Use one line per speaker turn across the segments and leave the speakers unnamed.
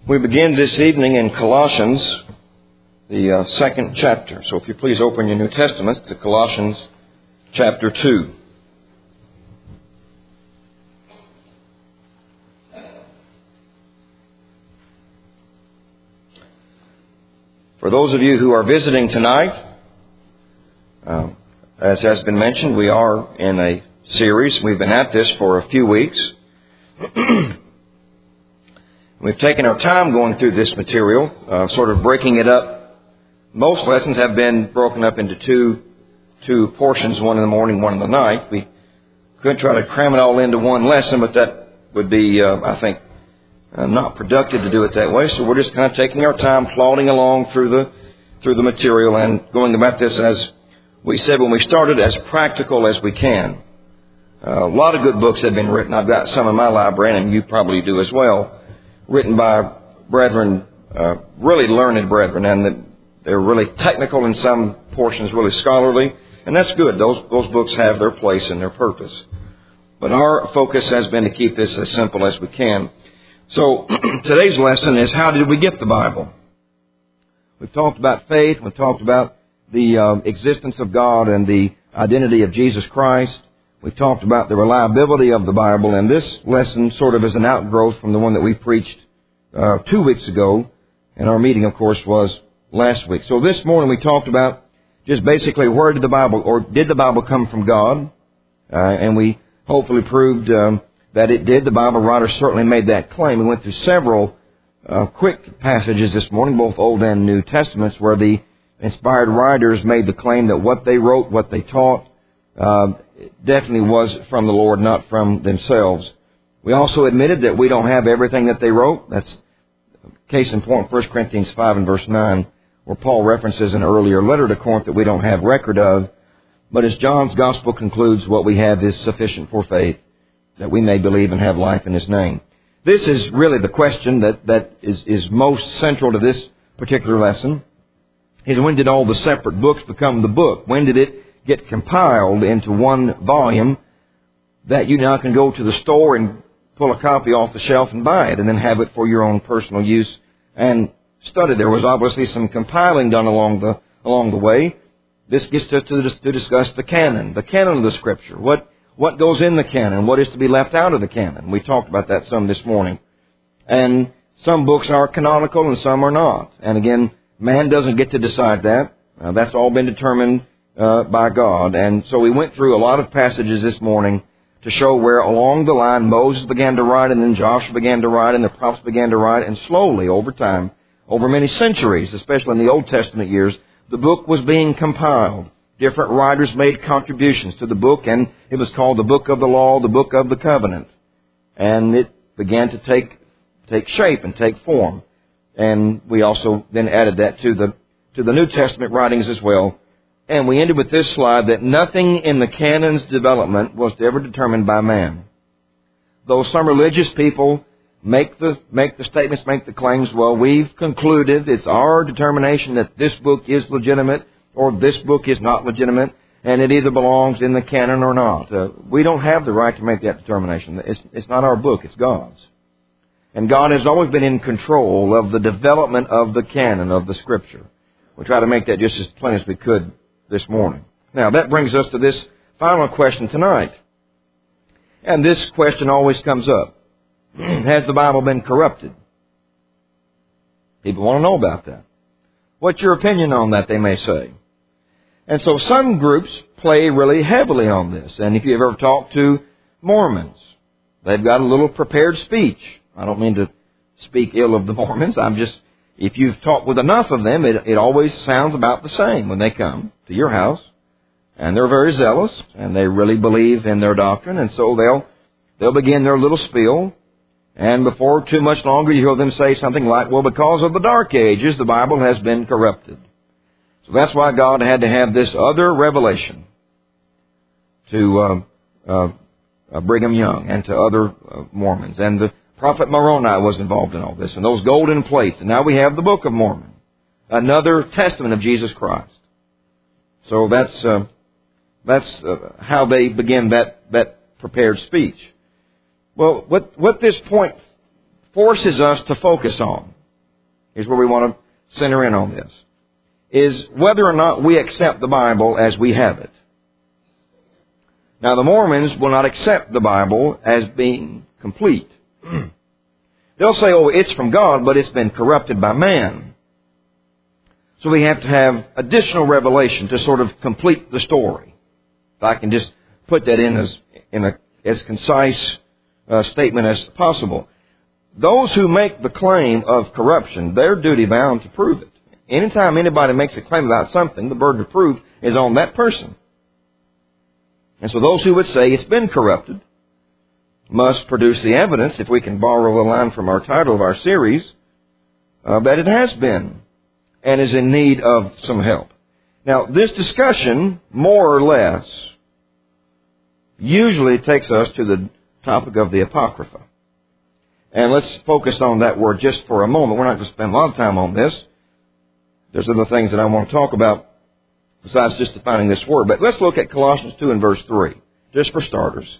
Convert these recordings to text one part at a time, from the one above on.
We begin this evening in Colossians, the second chapter. So if you please open your New Testaments to Colossians chapter 2. For those of you who are visiting tonight, as has been mentioned, we are in a series. We've been at this for a few weeks. We've taken our time going through this material, sort of breaking it up. Most lessons have been broken up into two portions, one in the morning, one in the night. We could try to cram it all into one lesson, but that would be, I think, not productive to do it that way. So we're just kind of taking our time, plodding along through the material and going about this, as we said when we started, as practical as we can. A lot of good books have been written. I've got some in my library, and you probably do as well, written by brethren, really learned brethren, and they're really technical in some portions, really scholarly, and that's good. Those books have their place and their purpose. But our focus has been to keep this as simple as we can. So today's lesson is, how did we get the Bible? We've talked about faith. We've talked about the existence of God and the identity of Jesus Christ. We've talked about the reliability of the Bible, and this lesson sort of is an outgrowth from the one that we preached 2 weeks ago, and our meeting, of course, was last week. So this morning we talked about just basically where did the Bible come from God? And we hopefully proved that it did. The Bible writer certainly made that claim. We went through several quick passages this morning, both Old and New Testaments, where the inspired writers made the claim that what they wrote, what they taught, definitely was from the Lord, not from themselves. We also admitted that we don't have everything that they wrote. That's case in point, 1 Corinthians 5 and verse 9, where Paul references an earlier letter to Corinth that we don't have record of. But as John's Gospel concludes, what we have is sufficient for faith, that we may believe and have life in His name. This is really the question that is most central to this particular lesson, is when did all the separate books become the book? When did it get compiled into one volume that you now can go to the store and pull a copy off the shelf and buy it and then have it for your own personal use and study? There was obviously some compiling done along the way. This gets us to discuss the canon of the Scripture. What goes in the canon? What is to be left out of the canon? We talked about that some this morning. And some books are canonical and some are not. And again, man doesn't get to decide that. That's all been determined by God. And so we went through a lot of passages this morning to show where along the line Moses began to write, and then Joshua began to write, and the prophets began to write, and slowly over time, over many centuries, especially in the Old Testament years, the book was being compiled. Different writers made contributions to the book, and it was called the Book of the Law, the Book of the Covenant. And it began to take shape and take form. And we also then added that to the New Testament writings as well. And we ended with this slide, that nothing in the canon's development was ever determined by man. Though some religious people make the statements, make the claims, well, we've concluded, it's our determination that this book is legitimate or this book is not legitimate, and it either belongs in the canon or not. We don't have the right to make that determination. It's not our book, it's God's. And God has always been in control of the development of the canon of the Scripture. We'll try to make that just as plain as we could this morning. Now, that brings us to this final question tonight. And this question always comes up. Has the Bible been corrupted? People want to know about that. What's your opinion on that, they may say. And so some groups play really heavily on this. And if you've ever talked to Mormons, they've got a little prepared speech. I don't mean to speak ill of the Mormons. If you've talked with enough of them, it always sounds about the same when they come to your house. And they're very zealous, and they really believe in their doctrine. And so they'll begin their little spiel. And before too much longer, you hear them say something like, well, because of the Dark Ages, the Bible has been corrupted. So that's why God had to have this other revelation to Brigham Young and to other Mormons. And the Prophet Moroni was involved in all this, and those golden plates. And now we have the Book of Mormon, another testament of Jesus Christ. So that's how they begin that prepared speech. Well, what this point forces us to focus on, here's where we want to center in on this, is whether or not we accept the Bible as we have it. Now, the Mormons will not accept the Bible as being complete. They'll say, oh, it's from God, but it's been corrupted by man. So we have to have additional revelation to sort of complete the story. If I can just put that in as concise statement as possible. Those who make the claim of corruption, they're duty bound to prove it. Anytime anybody makes a claim about something, the burden of proof is on that person. And so those who would say it's been corrupted must produce the evidence, if we can borrow a line from our title of our series, that it has been and is in need of some help. Now, this discussion, more or less, usually takes us to the topic of the Apocrypha. And let's focus on that word just for a moment. We're not going to spend a lot of time on this. There's other things that I want to talk about besides just defining this word. But let's look at Colossians 2 and verse 3, just for starters.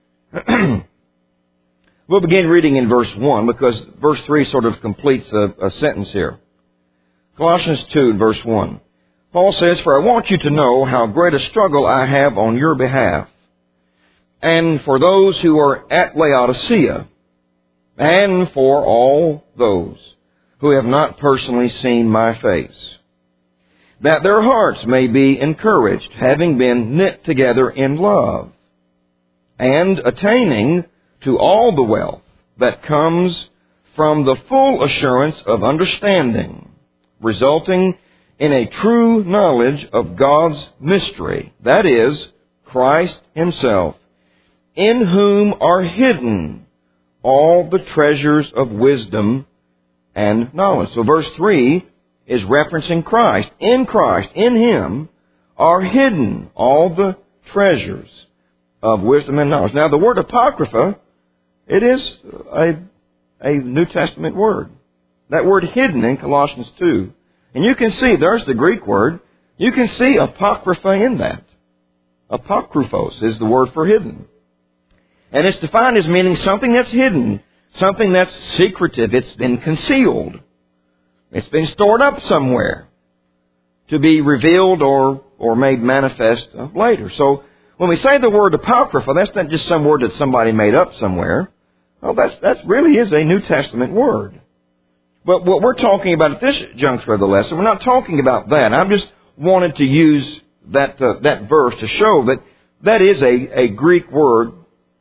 We'll begin reading in verse 1 because verse 3 sort of completes a sentence here. Colossians 2 verse 1. Paul says, "For I want you to know how great a struggle I have on your behalf, and for those who are at Laodicea, and for all those who have not personally seen my face, that their hearts may be encouraged, having been knit together in love, and attaining to all the wealth that comes from the full assurance of understanding, resulting in a true knowledge of God's mystery, that is, Christ Himself, in whom are hidden all the treasures of wisdom and knowledge." So verse 3 is referencing Christ. In Him are hidden all the treasures of wisdom and knowledge. Now, the word Apocrypha, it is a New Testament word. That word hidden in Colossians 2. And you can see, there's the Greek word, you can see Apocrypha in that. Apokryphos is the word for hidden. And it's defined as meaning something that's hidden, something that's secretive, it's been concealed. It's been stored up somewhere to be revealed or made manifest later. So when we say the word Apocrypha, that's not just some word that somebody made up somewhere. Well, that really is a New Testament word. But what we're talking about at this juncture of the lesson, we're not talking about that. I just wanted to use that verse to show that is a Greek word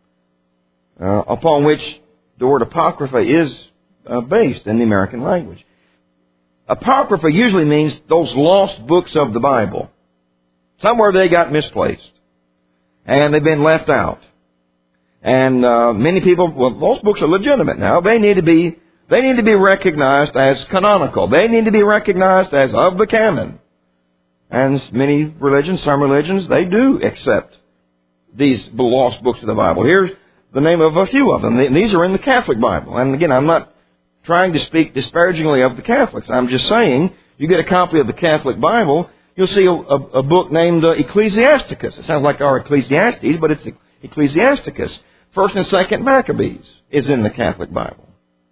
upon which the word Apocrypha is based in the American language. Apocrypha usually means those lost books of the Bible. Somewhere they got misplaced. And they've been left out. And many people, well, most books are legitimate now. They need to be recognized as canonical. They need to be recognized as of the canon. And many religions, some religions, they do accept these lost books of the Bible. Here's the name of a few of them. These are in the Catholic Bible. And again, I'm not trying to speak disparagingly of the Catholics. I'm just saying, you get a copy of the Catholic Bible, you'll see a book named Ecclesiasticus. It sounds like our Ecclesiastes, but it's Ecclesiasticus. 1st and 2nd Maccabees is in the Catholic Bible.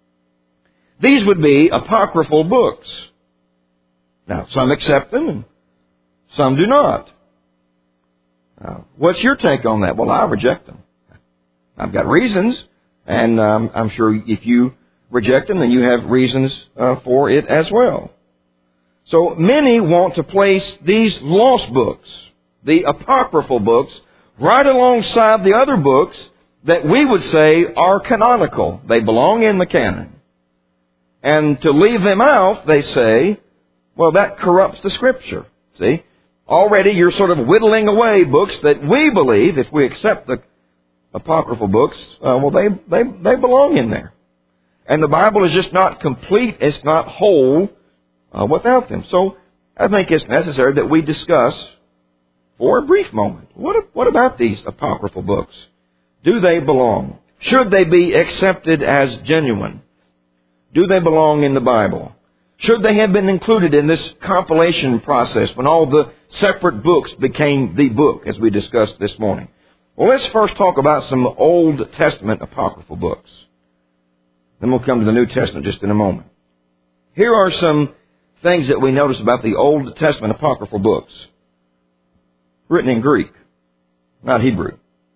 These would be apocryphal books. Now, some accept them and some do not. What's your take on that? Well, I reject them. I've got reasons, and I'm sure if you reject them, then you have reasons for it as well. So many want to place these lost books, the apocryphal books, right alongside the other books that we would say are canonical. They belong in the canon. And to leave them out, they say, well, that corrupts the Scripture. See? Already you're sort of whittling away books that we believe, if we accept the apocryphal books, well, they belong in there. And the Bible is just not complete, it's not whole without them. So I think it's necessary that we discuss for a brief moment, what about these apocryphal books? Do they belong? Should they be accepted as genuine? Do they belong in the Bible? Should they have been included in this compilation process when all the separate books became the book, as we discussed this morning? Well, let's first talk about some Old Testament apocryphal books. Then we'll come to the New Testament just in a moment. Here are some things that we notice about the Old Testament apocryphal books. Written in Greek, not Hebrew.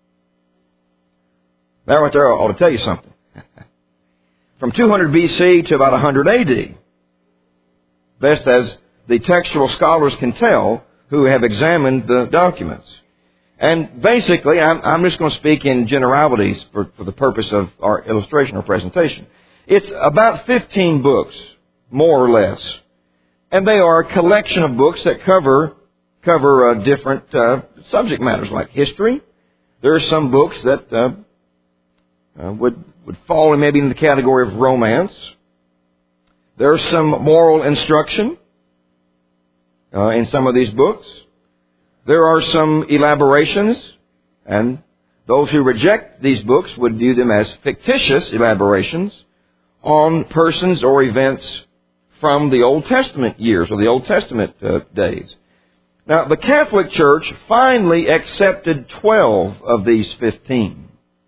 That right there ought to tell you something. From 200 BC to about 100 AD, best as the textual scholars can tell who have examined the documents. And basically, I'm just going to speak in generalities for the purpose of our illustration or presentation. It's about 15 books, more or less. And they are a collection of books that cover different subject matters like history. There are some books that would fall maybe in the category of romance. There's some moral instruction in some of these books. There are some elaborations, and those who reject these books would view them as fictitious elaborations on persons or events from the Old Testament years or the Old Testament days. Now, the Catholic Church finally accepted 12 of these 15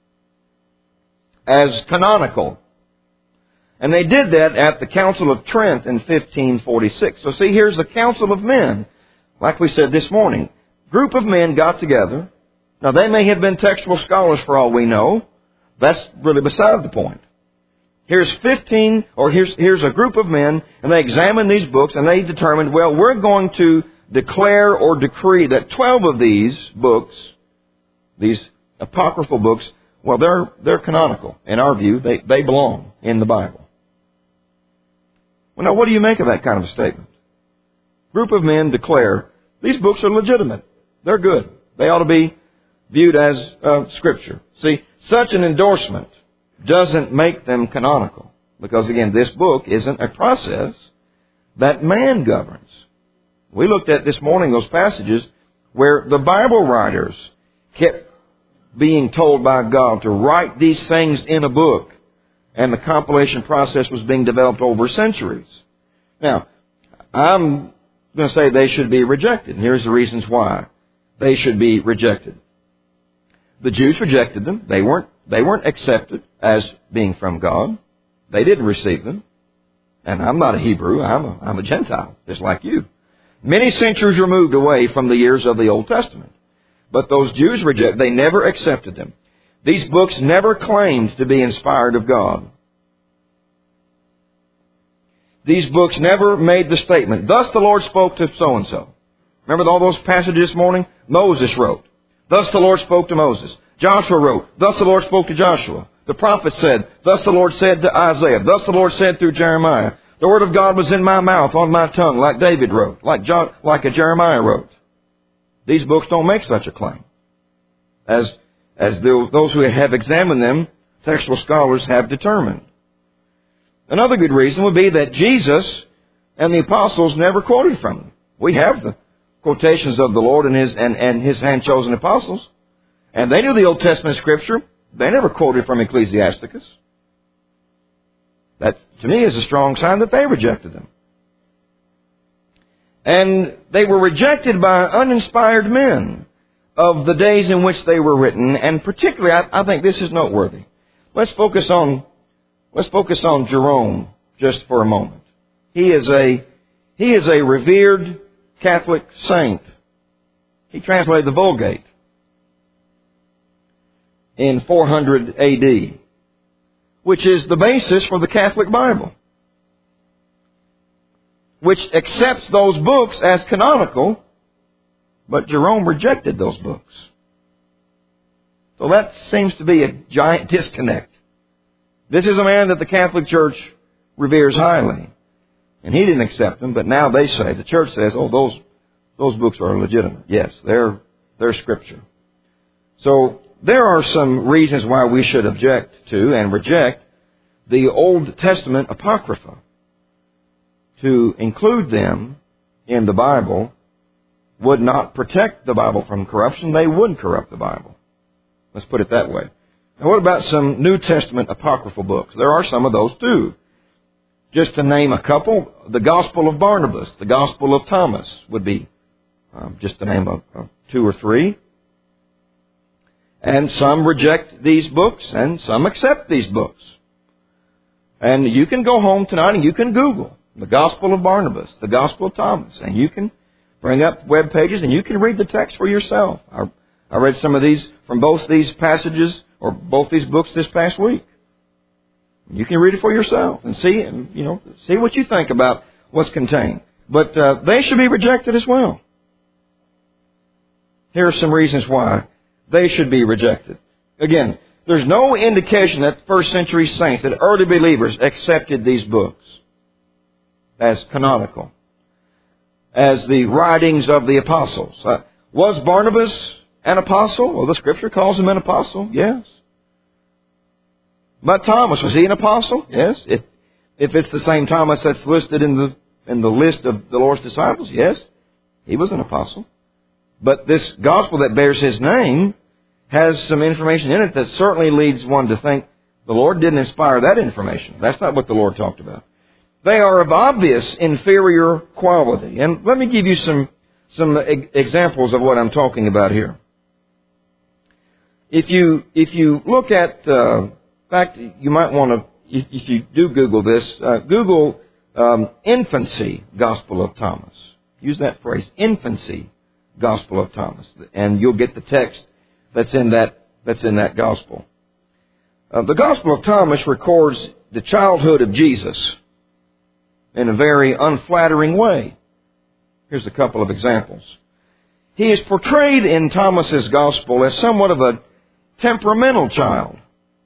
as canonical. And they did that at the Council of Trent in 1546. So see, here's a council of men. Like we said this morning, group of men got together. Now, they may have been textual scholars for all we know. That's really beside the point. Here's 15, or here's a group of men, and they examined these books, and they determined, well, we're going to declare or decree that 12 of these books, these apocryphal books, well, they're canonical. In our view, they belong in the Bible. Well, now, what do you make of that kind of a statement? Group of men declare these books are legitimate. They're good. They ought to be viewed as Scripture. See, such an endorsement doesn't make them canonical. Because, again, this book isn't a process that man governs. We looked at this morning those passages where the Bible writers kept being told by God to write these things in a book. And the compilation process was being developed over centuries. Now, I'm going to say they should be rejected. And here's the reasons why they should be rejected. The Jews rejected them. They weren't accepted as being from God. They didn't receive them. And I'm not a Hebrew. I'm a Gentile, just like you. Many centuries removed away from the years of the Old Testament. But those Jews rejected. They never accepted them. These books never claimed to be inspired of God. These books never made the statement, thus the Lord spoke to so-and-so. Remember all those passages this morning? Moses wrote, thus the Lord spoke to Moses. Joshua wrote, thus the Lord spoke to Joshua. The prophet said, thus the Lord said to Isaiah. Thus the Lord said through Jeremiah. The word of God was in my mouth, on my tongue, like David wrote, like Jeremiah wrote. These books don't make such a claim. As those who have examined them, textual scholars have determined. Another good reason would be that Jesus and the apostles never quoted from them. We have the quotations of the Lord and his hand-chosen apostles. And they knew the Old Testament Scripture. They never quoted from Ecclesiasticus. That, to me, is a strong sign that they rejected them. And they were rejected by uninspired men of the days in which they were written. And particularly, I think this is noteworthy. Let's focus on Jerome just for a moment. He is a revered Catholic saint. He translated the Vulgate in 400 AD, which is the basis for the Catholic Bible, which accepts those books as canonical, but Jerome rejected those books. So that seems to be a giant disconnect. This is a man that the Catholic Church reveres highly, and he didn't accept them, but now they say, the Church says, oh, those books are legitimate. Yes, they're Scripture. So there are some reasons why we should object to and reject the Old Testament Apocrypha. To include them in the Bible would not protect the Bible from corruption. They would corrupt the Bible. Let's put it that way. Now, what about some New Testament apocryphal books? There are some of those too. Just to name a couple, the Gospel of Barnabas, the Gospel of Thomas would be just to name of two or three. And some reject these books and some accept these books. And you can go home tonight and you can Google the Gospel of Barnabas, the Gospel of Thomas, and you can bring up web pages and you can read the text for yourself. I read some of these from both these passages or both these books this past week. You can read it for yourself and see what you think about what's contained. But they should be rejected as well. Here are some reasons why they should be rejected. Again, there's no indication that first century saints, that early believers accepted these books as canonical, as the writings of the apostles. Was Barnabas an apostle? Well, the Scripture calls him an apostle, yes. But Thomas, was he an apostle? Yes. If it's the same Thomas that's listed in the list of the Lord's disciples, yes, he was an apostle. But this gospel that bears his name has some information in it that certainly leads one to think the Lord didn't inspire that information. That's not what the Lord talked about. They are of obvious inferior quality. And let me give you some examples of what I'm talking about here. If you look at, in fact, you might want to, if you do Google this, Google infancy Gospel of Thomas. Use that phrase, infancy Gospel of Thomas, and you'll get the text that's in that gospel. The Gospel of Thomas records the childhood of Jesus in a very unflattering way. Here's a couple of examples. He is portrayed in Thomas's gospel as somewhat of a temperamental child.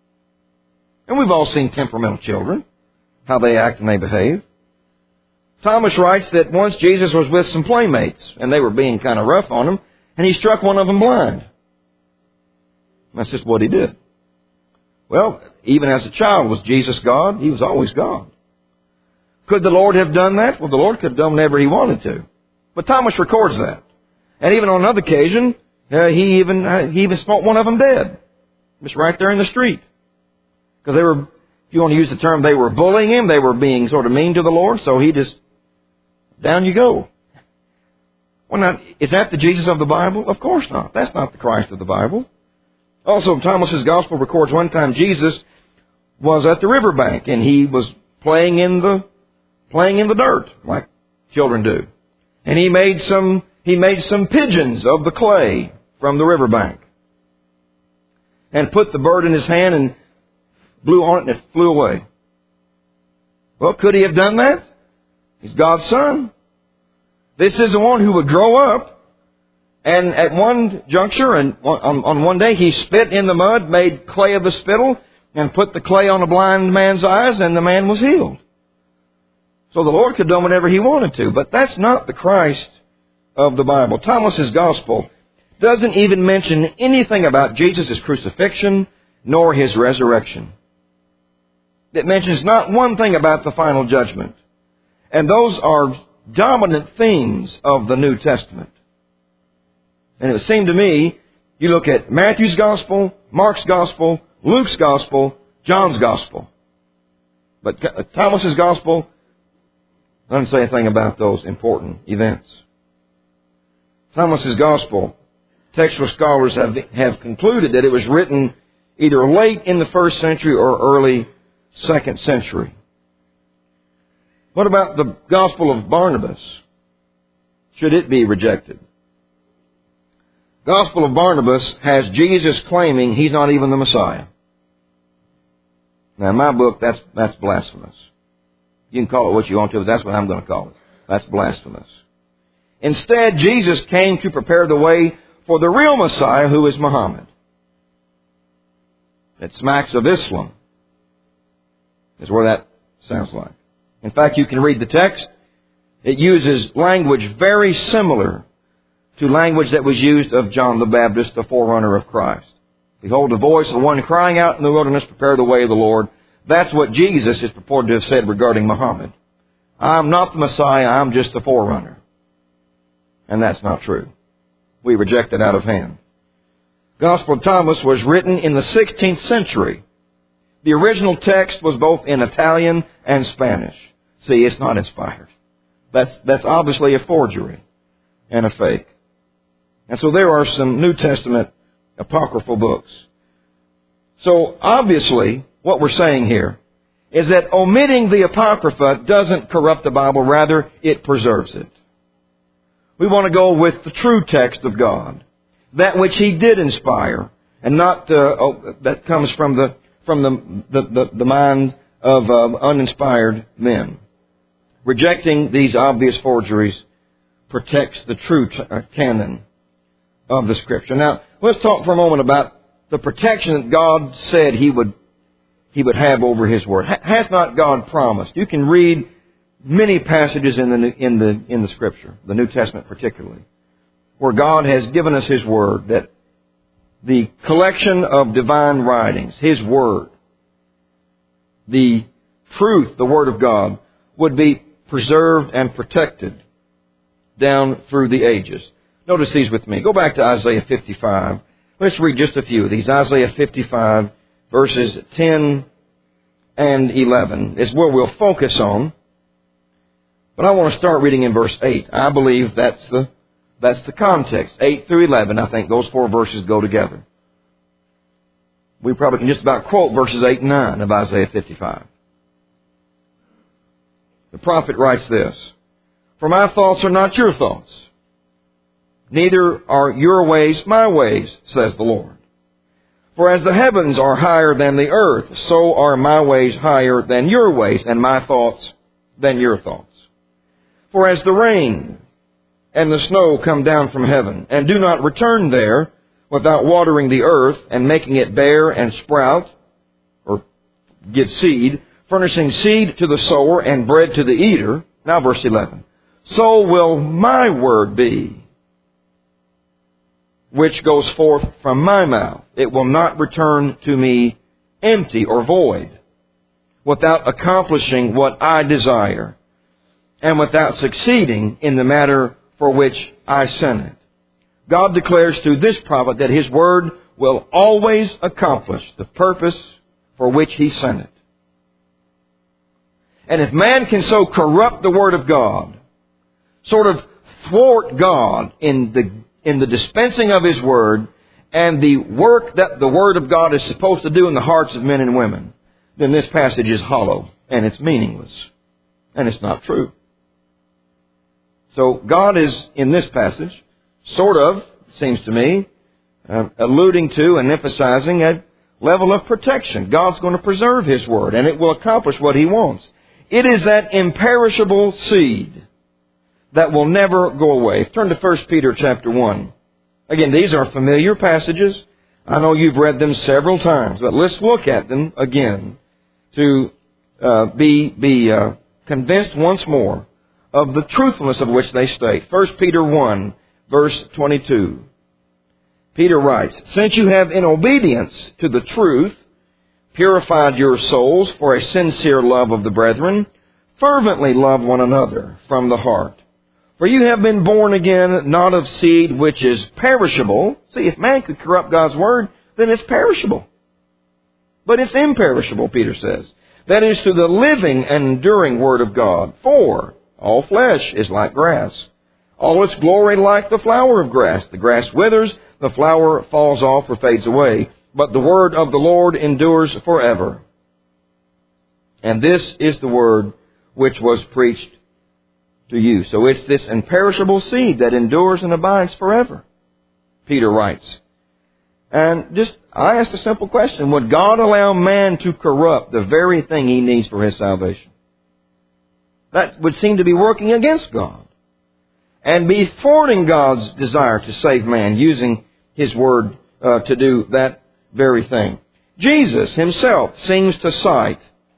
And we've all seen temperamental children, how they act and they behave. Thomas writes that once Jesus was with some playmates, and they were being kind of rough on him, and he struck one of them blind. That's just what he did. Well, even as a child, was Jesus God? He was always God. Could the Lord have done that? Well, the Lord could have done whatever he wanted to. But Thomas records that. And even on another occasion, he even smote one of them dead. Just right there in the street. Because they were, if you want to use the term, they were bullying him. They were being sort of mean to the Lord. So he just, down you go. Well, now, is that the Jesus of the Bible? Of course not. That's not the Christ of the Bible. Also, Thomas's gospel records one time Jesus was at the riverbank and he was playing in the dirt like children do. And he made some pigeons of the clay from the riverbank and put the bird in his hand and blew on it and it flew away. Well, could he have done that? He's God's Son. This is the one who would grow up, and at one juncture and on one day he spit in the mud, made clay of the spittle, and put the clay on a blind man's eyes, and the man was healed. So the Lord could do whatever he wanted to, but that's not the Christ of the Bible. Thomas's gospel doesn't even mention anything about Jesus' crucifixion nor his resurrection. It mentions not one thing about the final judgment. And those are dominant themes of the New Testament. And it would seem to me, you look at Matthew's gospel, Mark's gospel, Luke's gospel, John's gospel. But Thomas's gospel doesn't say anything about those important events. Thomas's gospel, textual scholars have concluded that it was written either late in the first century or early second century. What about the gospel of Barnabas? Should it be rejected? Gospel of Barnabas has Jesus claiming he's not even the Messiah. Now, in my book, that's blasphemous. You can call it what you want to, but that's what I'm going to call it. That's blasphemous. Instead, Jesus came to prepare the way for the real Messiah, who is Muhammad. It smacks of Islam, is where that sounds like. In fact, you can read the text. It uses language very similar to language that was used of John the Baptist, the forerunner of Christ. Behold, the voice of the one crying out in the wilderness, prepare the way of the Lord. That's what Jesus is purported to have said regarding Muhammad. I'm not the Messiah, I'm just the forerunner. And that's not true. We reject it out of hand. Gospel of Thomas was written in the 16th century. The original text was both in Italian and Spanish. See, it's not inspired. That's obviously a forgery and a fake. And so there are some New Testament apocryphal books. So obviously, what we're saying here is that omitting the Apocrypha doesn't corrupt the Bible. Rather, it preserves it. We want to go with the true text of God, that which He did inspire, and not that comes from the mind of uninspired men. Rejecting these obvious forgeries protects the true canon of the Scripture. Now, let's talk for a moment about the protection that God said He would have over His Word. Hath not God promised? You can read many passages in the Scripture, the New Testament particularly, where God has given us His Word, that the collection of divine writings, His Word, the truth, the Word of God, would be preserved and protected down through the ages. Notice these with me. Go back to Isaiah 55. Let's read just a few of these. Isaiah 55, verses 10 and 11 is where we'll focus on. But I want to start reading in verse 8. I believe that's the context. 8 through 11, I think those four verses go together. We probably can just about quote verses 8 and 9 of Isaiah 55. The prophet writes this, "For my thoughts are not your thoughts, neither are your ways my ways, says the Lord. For as the heavens are higher than the earth, so are my ways higher than your ways, and my thoughts than your thoughts. For as the rain and the snow come down from heaven, and do not return there without watering the earth and making it bear and sprout, or give seed, furnishing seed to the sower and bread to the eater." Now verse 11. "So will my word be, which goes forth from my mouth. It will not return to me empty or void, without accomplishing what I desire, and without succeeding in the matter for which I sent it." God declares through this prophet that His Word will always accomplish the purpose for which He sent it. And if man can so corrupt the Word of God, sort of thwart God in the dispensing of His Word and the work that the Word of God is supposed to do in the hearts of men and women, then this passage is hollow and it's meaningless and it's not true. So God is, in this passage, sort of, it seems to me, alluding to and emphasizing a level of protection. God's going to preserve His Word and it will accomplish what He wants. It is that imperishable seed that will never go away. Turn to 1 Peter chapter 1. Again, these are familiar passages. I know you've read them several times, but let's look at them again to be convinced once more of the truthfulness of which they state. 1 Peter 1, verse 22. Peter writes, "Since you have in obedience to the truth purified your souls for a sincere love of the brethren, fervently love one another from the heart. For you have been born again, not of seed which is perishable." See, if man could corrupt God's Word, then it's perishable. But it's imperishable, Peter says. "That is to the living and enduring Word of God. For all flesh is like grass, all its glory like the flower of grass. The grass withers, the flower falls off or fades away, but the word of the Lord endures forever. And this is the word which was preached to you." So it's this imperishable seed that endures and abides forever, Peter writes. And I asked a simple question. Would God allow man to corrupt the very thing he needs for his salvation? That would seem to be working against God and be thwarting God's desire to save man, using His Word to do that very thing. Jesus Himself seems to cite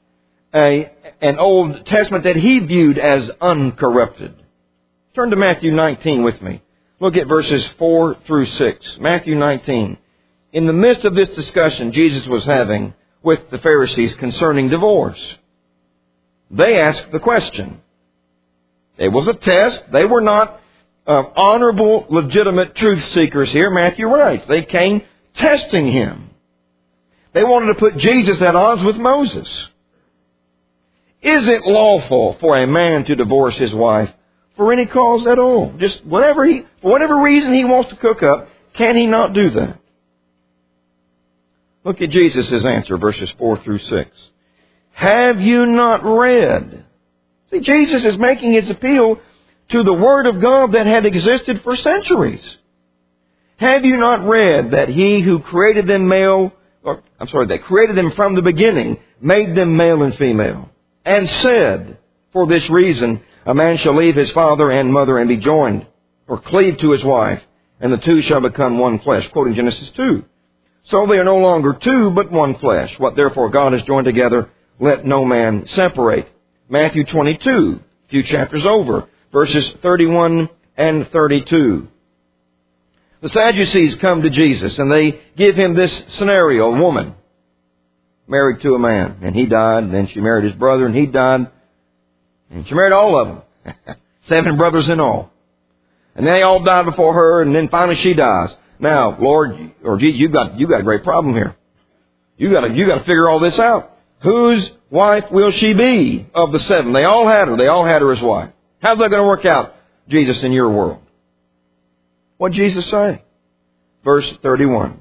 an Old Testament that He viewed as uncorrupted. Turn to Matthew 19 with me. Look at verses 4 through 6. Matthew 19. In the midst of this discussion Jesus was having with the Pharisees concerning divorce, they asked the question. It was a test. They were not honorable, legitimate truth seekers here. Matthew writes. They came testing Him. They wanted to put Jesus at odds with Moses. "Is it lawful for a man to divorce his wife for any cause at all?" Just for whatever reason he wants to cook up, can he not do that? Look at Jesus' answer, verses 4 through 6. Have you not read? See, Jesus is making his appeal to the Word of God that had existed for centuries. Have you not read that He who created them that created them from the beginning, made them male and female, and said, for this reason, a man shall leave his father and mother and be joined, or cleave to his wife, and the two shall become one flesh, quoting Genesis 2. So they are no longer two, but one flesh. What therefore God has joined together, let no man separate. Matthew 22, a few chapters over, verses 31 and 32. The Sadducees come to Jesus and they give him this scenario. A woman married to a man, and he died, and then she married his brother, and he died, and she married all of them. 7 brothers in all. And they all died before her, and then finally she dies. Now, Lord, or Jesus, you got a great problem here. You got to figure all this out. Whose wife will she be of the 7? They all had her. They all had her as wife. How's that going to work out, Jesus, in your world? What did Jesus say? Verse 29.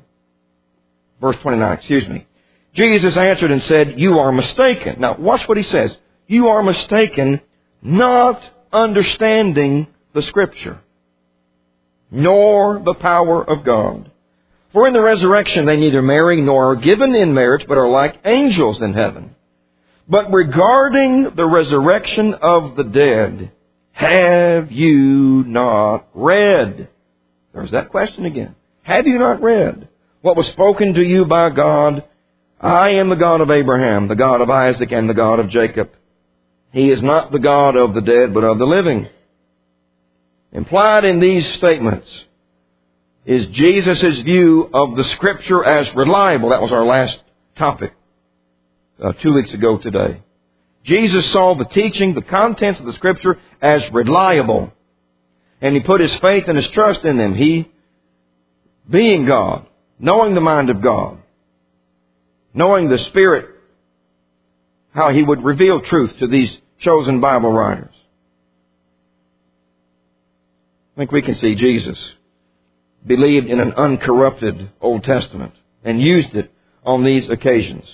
Jesus answered and said, you are mistaken. Now, watch what he says. You are mistaken, not understanding the Scripture, nor the power of God. For in the resurrection they neither marry nor are given in marriage, but are like angels in heaven. But regarding the resurrection of the dead, have you not read? There's that question again. Have you not read what was spoken to you by God? I am the God of Abraham, the God of Isaac, and the God of Jacob. He is not the God of the dead, but of the living. Implied in these statements is Jesus' view of the Scripture as reliable. That was our last topic 2 weeks ago today. Jesus saw the teaching, the contents of the Scripture as reliable. And he put his faith and his trust in them. He, being God, knowing the mind of God, knowing the Spirit, how he would reveal truth to these chosen Bible writers. I think we can see Jesus believed in an uncorrupted Old Testament and used it on these occasions.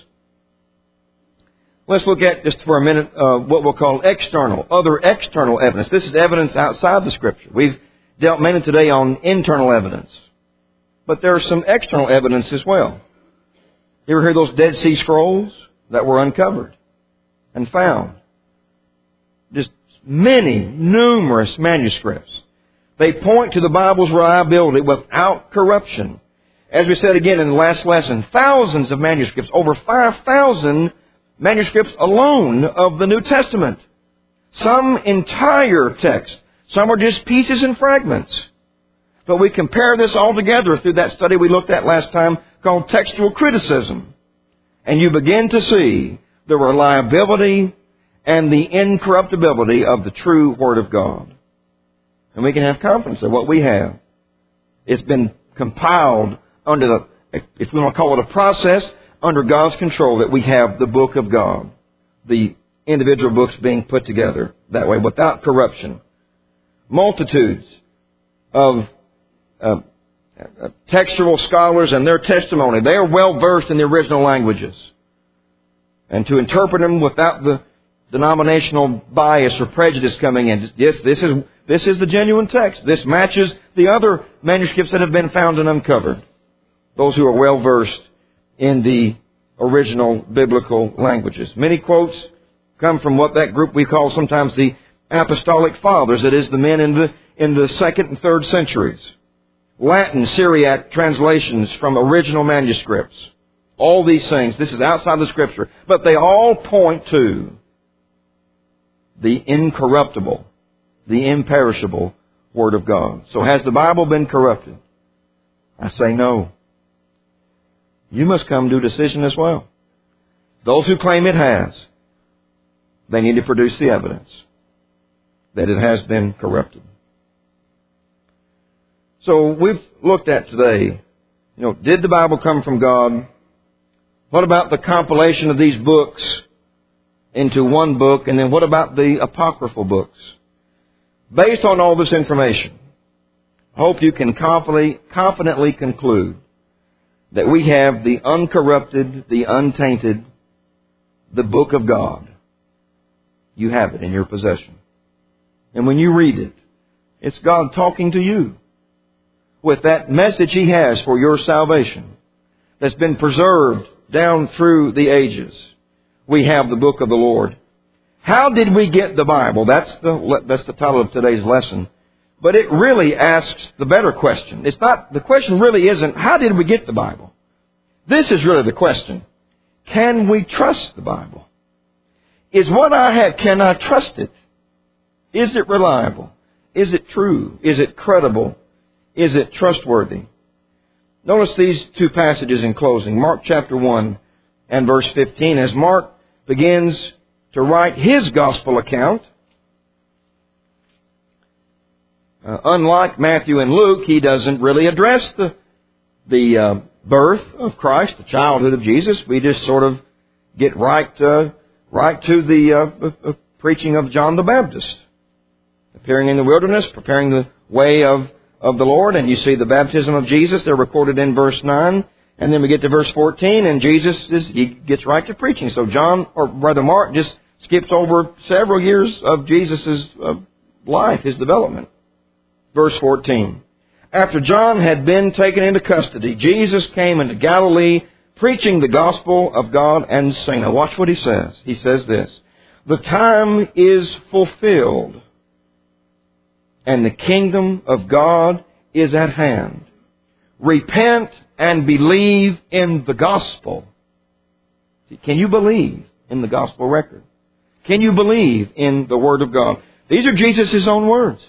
Let's look at, just for a minute, what we'll call other external evidence. This is evidence outside the Scripture. We've dealt mainly today on internal evidence. But there are some external evidence as well. You ever hear those Dead Sea Scrolls that were uncovered and found? Just numerous manuscripts. They point to the Bible's reliability without corruption. As we said again in the last lesson, thousands of manuscripts, over 5,000 manuscripts alone of the New Testament. Some entire text. Some are just pieces and fragments. But we compare this all together through that study we looked at last time called textual criticism. And you begin to see the reliability and the incorruptibility of the true Word of God. And we can have confidence that what we have, it's been compiled under if we want to call it a process, under God's control, that we have the book of God, the individual books being put together that way without corruption. Multitudes of textual scholars and their testimony, they are well versed in the original languages. And to interpret them without the denominational bias or prejudice coming in, yes, this is the genuine text. This matches the other manuscripts that have been found and uncovered. Those who are well versed in the original biblical languages. Many quotes come from what that group we call sometimes the Apostolic Fathers. That is, the men in the 2nd and 3rd centuries. Latin, Syriac translations from original manuscripts. All these things. This is outside the Scripture. But they all point to the incorruptible, the imperishable Word of God. So has the Bible been corrupted? I say no. You must come to a decision as well. Those who claim it has, they need to produce the evidence that it has been corrupted. So we've looked at today, did the Bible come from God? What about the compilation of these books into one book? And then what about the apocryphal books? Based on all this information, I hope you can confidently conclude that we have the uncorrupted, the untainted, the book of God. You have it in your possession. And when you read it, it's God talking to you with that message He has for your salvation that's been preserved down through the ages. We have the book of the Lord. How did we get the Bible? That's the title of today's lesson. But it really asks the better question. The question really isn't, how did we get the Bible? This is really the question. Can we trust the Bible? Is what I have, can I trust it? Is it reliable? Is it true? Is it credible? Is it trustworthy? Notice these two passages in closing. Mark chapter 1 and verse 15. As Mark begins to write his gospel account, unlike Matthew and Luke, he doesn't really address the birth of Christ, the childhood of Jesus. We just sort of get right to the preaching of John the Baptist, appearing in the wilderness, preparing the way of the Lord. And you see the baptism of Jesus. They're recorded in verse 9. And then we get to verse 14, and he gets right to preaching. So Mark just skips over several years of Jesus' life, his development. Verse 14. After John had been taken into custody, Jesus came into Galilee, preaching the gospel of God and saying, now watch what he says. He says this, the time is fulfilled, and the kingdom of God is at hand. Repent and believe in the gospel. Can you believe in the gospel record? Can you believe in the Word of God? These are Jesus' own words.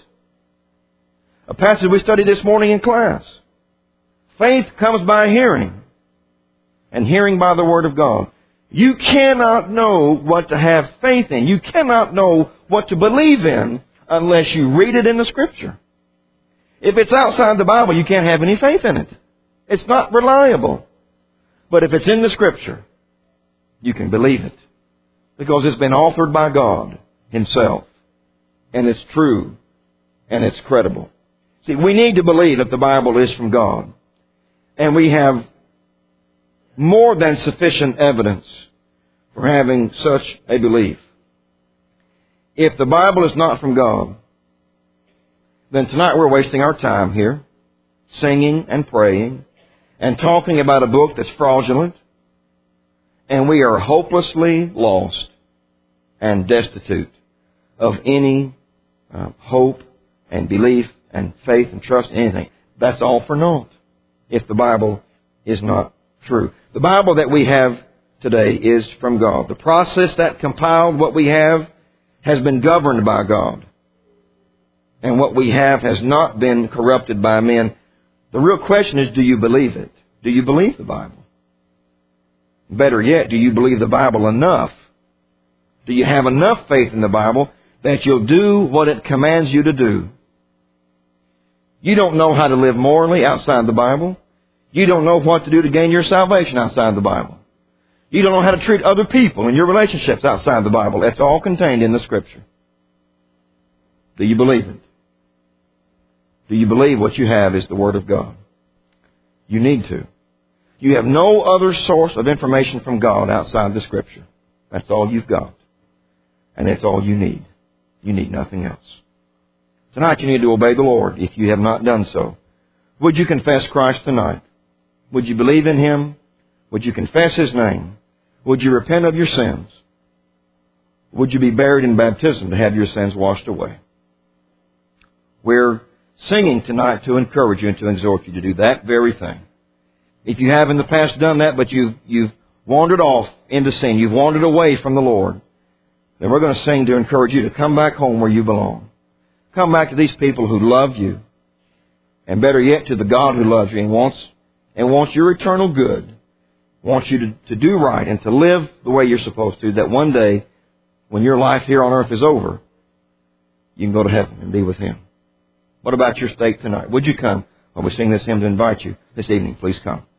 A passage we studied this morning in class. Faith comes by hearing, and hearing by the Word of God. You cannot know what to have faith in. You cannot know what to believe in unless you read it in the Scripture. If it's outside the Bible, you can't have any faith in it. It's not reliable. But if it's in the Scripture, you can believe it. Because it's been authored by God Himself. And it's true. And it's credible. See, we need to believe that the Bible is from God. And we have more than sufficient evidence for having such a belief. If the Bible is not from God, then tonight we're wasting our time here, singing and praying, and talking about a book that's fraudulent, and we are hopelessly lost and destitute of any hope and belief and faith and trust in anything. That's all for naught if the Bible is not true. The Bible that we have today is from God. The process that compiled what we have has been governed by God. And what we have has not been corrupted by men. The real question is, do you believe it? Do you believe the Bible? Better yet, do you believe the Bible enough? Do you have enough faith in the Bible that you'll do what it commands you to do? You don't know how to live morally outside the Bible. You don't know what to do to gain your salvation outside the Bible. You don't know how to treat other people in your relationships outside the Bible. It's all contained in the Scripture. Do you believe it? Do you believe what you have is the Word of God? You need to. You have no other source of information from God outside the Scripture. That's all you've got. And it's all you need. You need nothing else. Tonight you need to obey the Lord if you have not done so. Would you confess Christ tonight? Would you believe in Him? Would you confess His name? Would you repent of your sins? Would you be buried in baptism to have your sins washed away? We're singing tonight to encourage you and to exhort you to do that very thing. If you have in the past done that, but you've wandered off into sin, you've wandered away from the Lord, then we're going to sing to encourage you to come back home where you belong. Come back to these people who love you, and better yet, to the God who loves you and wants your eternal good, wants you to do right and to live the way you're supposed to, that one day, when your life here on earth is over, you can go to heaven and be with Him. What about your state tonight? Would you come while we sing this hymn to invite you this evening? Please come.